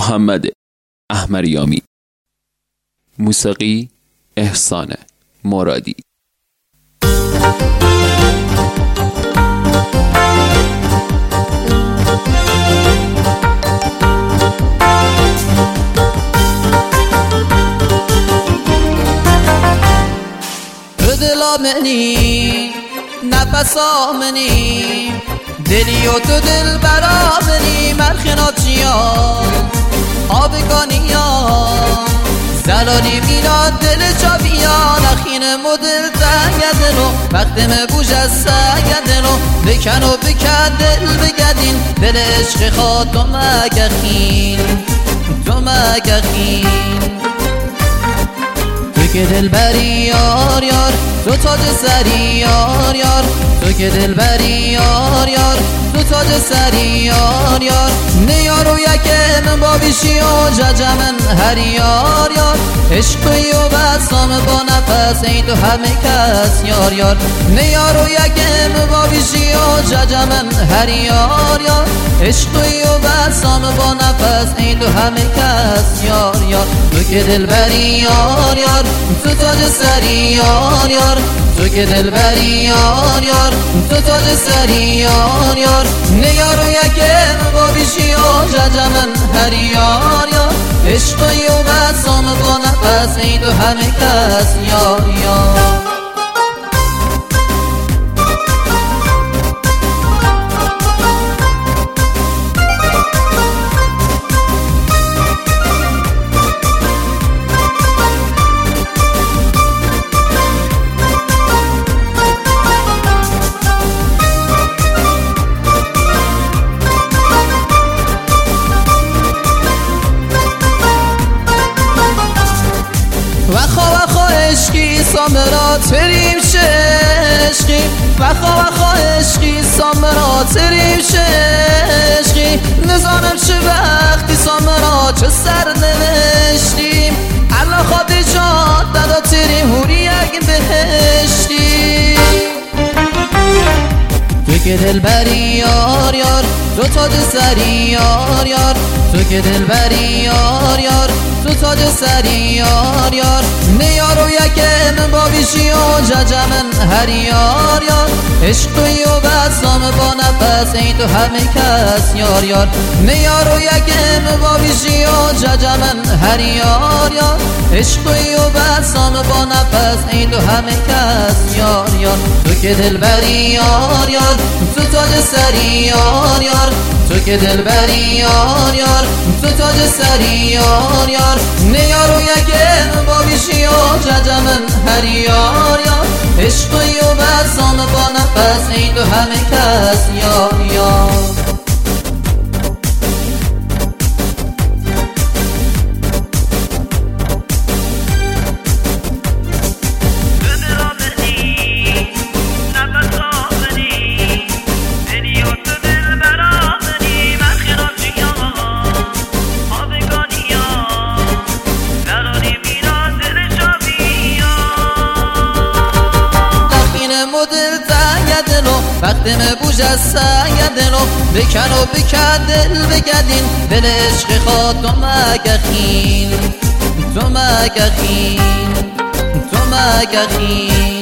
محمد احمریامی. موسیقی احسان مرادی. دلا منی نفس آمنی دلی و تو دل برا منی مرخناتیان آبگانیان زلانی میلاد دل چابیان اخین مدل تگدنو وقت مبوش از سگدنو بکن و بکن دل بگدین دل عشق خواد تو مگخین تو مگخین تو که دل بری یار یار تو تاج سری یار یار تو که دل بری یار یار تو تاج سری یار یار نیارو یکم با بیشی و ججمن هر یار یار عشقی و بسام با نفس این تو همه کس یار یار نیارو یکم با بیشی و ججمن هر یار یار عشقی و بسام با نفس این تو همه کس یار یار تو که دل بری یار یار تو تاج سری یار یار تو که دل بری یار یار تو تاج سری یار یار نیارو یکم با بیشی و ججمن هر یار یار عشقی و بسام با نفس این تو همه کس یار یار وخا عشقی سامرا تریم ششقی وخا عشقی سامرا تریم ششقی نزانم چه وقتی سامرا چه سر نوشتیم الله خواب جاد دادا تریم هوری اگه بهشتی تو که دل بری یار یار تو تاج سری یار یار تو که دل بری یار یار تو تاج سری یار یار نیارو یکم با بیشی و ججمن هر یار یار عشقی و بسام با نفس این تو همه کس یار یار نیارو یکم با بیشی و ججمن هر یار یار عشقی و بسام با نفس این تو همه کس یار یار تو که دل بری یار یار تو تاج سری یار یار تو که دل بری یار یار تو تاج سری یار یار نیارو یکم با بیشی و ججمن هر یار یار عشقی و بسام با نفس این تو همه کس یار یار وقت مبوش از سگدنو بکن و بکن دل بگدین دل عشق خواد تو مگخین تو مگخین تو مگخین